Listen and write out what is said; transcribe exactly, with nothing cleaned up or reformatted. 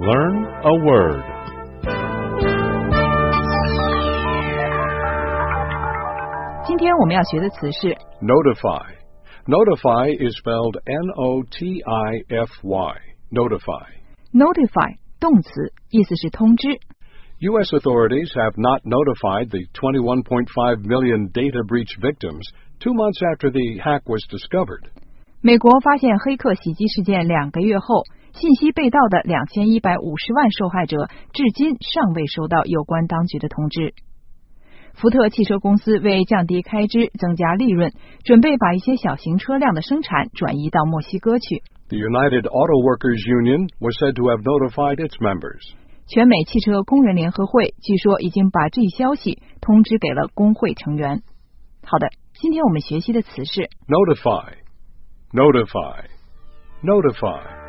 Learn a word. Notify. Notify is spelled N O T I F Y. Notify. Notify 动词，意思是通知。 U S authorities have not notified the twenty-one point five million data breach victims two months after the hack was discovered. 美国发现黑客袭击事件两个月后，信息被盗的两千一百五十万受害者至今尚未收到有关当局的通知。福特汽车公司为降低开支、增加利润，准备把一些小型车辆的生产转移到墨西哥去。 The United Auto Workers Union was said to have notified its members. 全美汽车工人联合会据说已经把这一消息通知给了工会成员。好的，今天我们学习的词是 Notify. Notify. Notify.